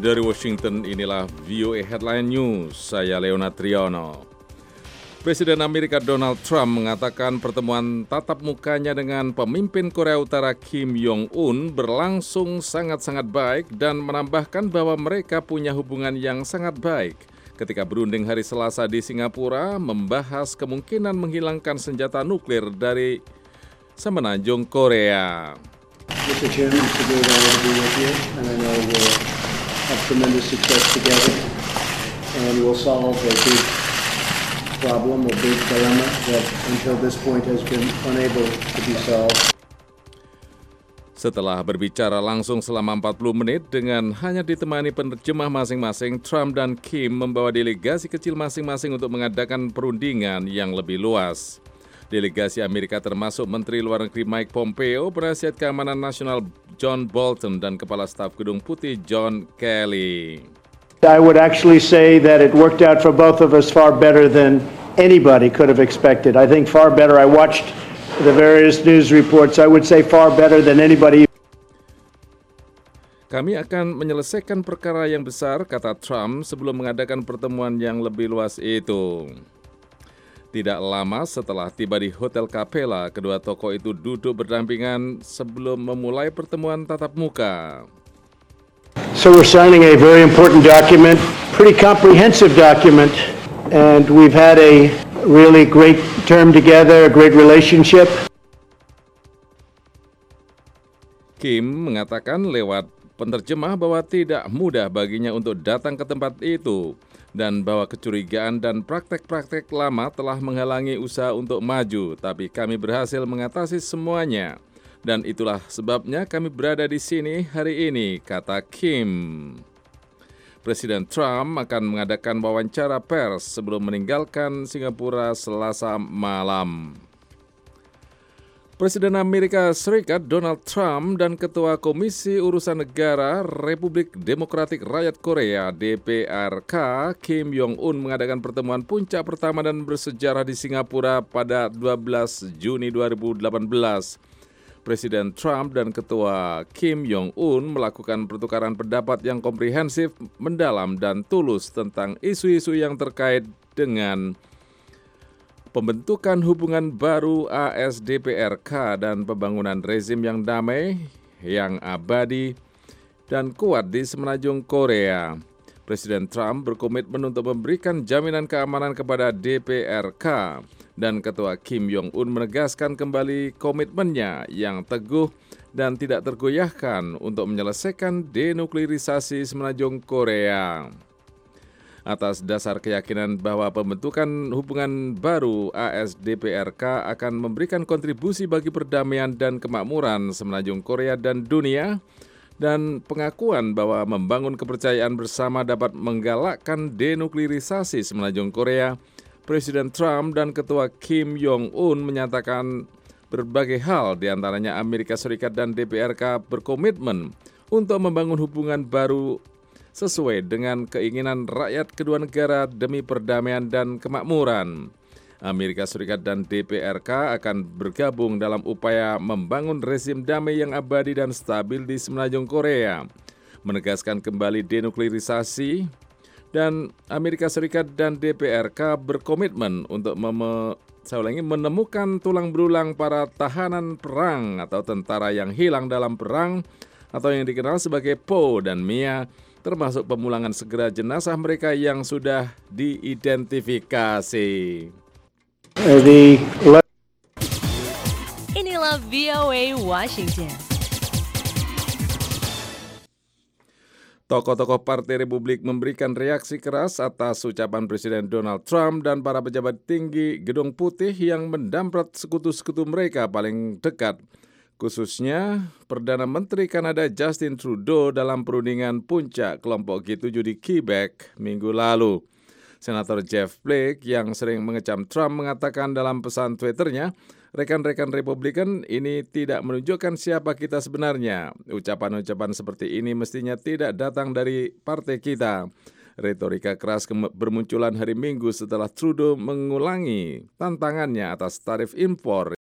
Dari Washington, inilah VOA Headline News. Saya Leonard Triono. Presiden Amerika Donald Trump mengatakan pertemuan tatap mukanya dengan pemimpin Korea Utara Kim Jong-un berlangsung sangat-sangat baik dan menambahkan bahwa mereka punya hubungan yang sangat baik. Ketika berunding hari Selasa di Singapura, membahas kemungkinan menghilangkan senjata nuklir dari semenanjung Korea. Mr. Chairman, it's a great honor to be with you, and I know we'll have tremendous success together, and we'll solve a big problem, a big dilemma that until this point has been unable to be solved. Setelah berbicara langsung selama 40 menit dengan hanya ditemani penerjemah masing-masing, Trump dan Kim membawa delegasi kecil masing-masing untuk mengadakan perundingan yang lebih luas. Delegasi Amerika termasuk Menteri Luar Negeri Mike Pompeo, Penasihat Keamanan Nasional John Bolton, dan Kepala Staf Gedung Putih John Kelly. I would actually say that it worked out for both of us far better than anybody could have expected. I think far better. I watched the various news reports. I would say far better than anybody. Kami akan menyelesaikan perkara yang besar, kata Trump sebelum mengadakan pertemuan yang lebih luas itu. Tidak lama setelah tiba di Hotel Capella, kedua tokoh itu duduk berdampingan sebelum memulai pertemuan tatap muka. So we're signing a very important document, pretty comprehensive document, and we've had a really great term together, a great relationship. Kim mengatakan lewat penerjemah bahwa tidak mudah baginya untuk datang ke tempat itu dan bahwa kecurigaan dan praktek-praktek lama telah menghalangi usaha untuk maju, tapi kami berhasil mengatasi semuanya. Dan itulah sebabnya kami berada di sini hari ini, kata Kim. Presiden Trump akan mengadakan wawancara pers sebelum meninggalkan Singapura Selasa malam. Presiden Amerika Serikat Donald Trump dan Ketua Komisi Urusan Negara Republik Demokratik Rakyat Korea (DPRK) Kim Jong-un mengadakan pertemuan puncak pertama dan bersejarah di Singapura pada 12 Juni 2018. Presiden Trump dan Ketua Kim Jong-un melakukan pertukaran pendapat yang komprehensif, mendalam, dan tulus tentang isu-isu yang terkait dengan pembentukan hubungan baru AS-DPRK dan pembangunan rezim yang damai, yang abadi, dan kuat di semenanjung Korea. Presiden Trump berkomitmen untuk memberikan jaminan keamanan kepada DPRK. Dan Ketua Kim Jong-un menegaskan kembali komitmennya yang teguh dan tidak tergoyahkan untuk menyelesaikan denuklirisasi semenanjung Korea. Atas dasar keyakinan bahwa pembentukan hubungan baru AS-DPRK akan memberikan kontribusi bagi perdamaian dan kemakmuran semenanjung Korea dan dunia, dan pengakuan bahwa membangun kepercayaan bersama dapat menggalakkan denuklirisasi semenanjung Korea, Presiden Trump dan Ketua Kim Jong-un menyatakan berbagai hal, diantaranya Amerika Serikat dan DPRK berkomitmen untuk membangun hubungan baru sesuai dengan keinginan rakyat kedua negara demi perdamaian dan kemakmuran. Amerika Serikat dan DPRK akan bergabung dalam upaya membangun rezim damai yang abadi dan stabil di semenanjung Korea, menegaskan kembali denuklirisasi, dan Amerika Serikat dan DPRK berkomitmen untuk menemukan tulang belulang para tahanan perang atau tentara yang hilang dalam perang atau yang dikenal sebagai Po dan Mia, termasuk pemulangan segera jenazah mereka yang sudah diidentifikasi. Inilah VOA Washington. Tokoh-tokoh Partai Republik memberikan reaksi keras atas ucapan Presiden Donald Trump dan para pejabat tinggi Gedung Putih yang mendamprat sekutu-sekutu mereka paling dekat, khususnya Perdana Menteri Kanada Justin Trudeau dalam perundingan puncak kelompok G7 di Quebec minggu lalu. Senator Jeff Flake yang sering mengecam Trump mengatakan dalam pesan Twitternya, rekan-rekan Republikan ini tidak menunjukkan siapa kita sebenarnya. Ucapan-ucapan seperti ini mestinya tidak datang dari partai kita. Retorika keras bermunculan hari Minggu setelah Trudeau mengulangi tantangannya atas tarif impor